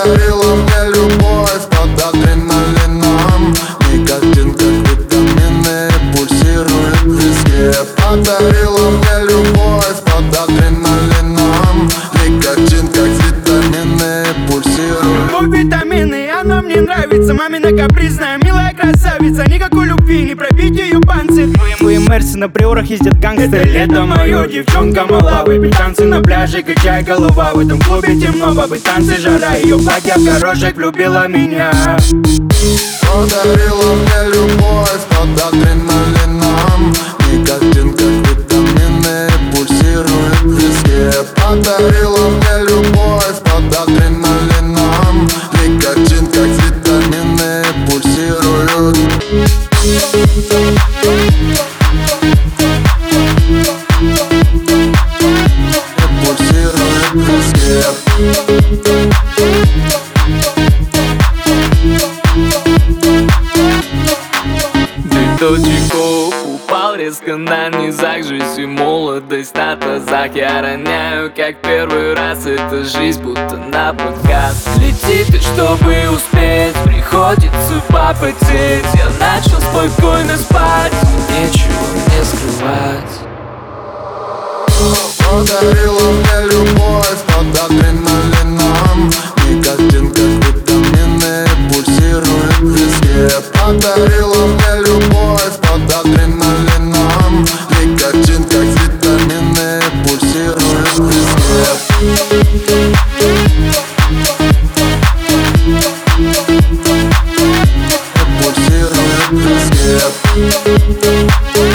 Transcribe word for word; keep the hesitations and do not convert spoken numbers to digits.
Подарила мне любовь под адреналином. Никотин как витамины пульсирует в виске. Подарила мне любовь под адреналином. Никотин как витамины пульсирует. Любовь, витамины, оно мне нравится. Мамина капризная, милая красавица. Никакой любви, не пробить ее панцирь. Вы Мерси, на приорах ездят гангстеры. Лето мое, девчонка мала. Выпить танцы на пляже, качай голова. В этом клубе темно, бабы танцы, жара. Ее платье в горошек влюбила меня. Подарила мне любовь под адреналином. Никотин как витамины пульсирует в виске. Подарила мне любовь под адреналином. Никотин как витамины пульсирует. Пульсирует в виске. Цветочков упал резко на низах. Жизнь и молодость на тазах. Я роняю, как первый раз. Эта жизнь будто на подкаст. Летит, и чтобы успеть приходится попотеть. Я начал спокойно спать, нечего мне скрывать. Подарила мне любовь под адреналином. Никотин как витамины пульсирует в виске. Подарила мне любовь под адреналином. Никотин как витамины пульсирует в виске. Пульсирует в виске.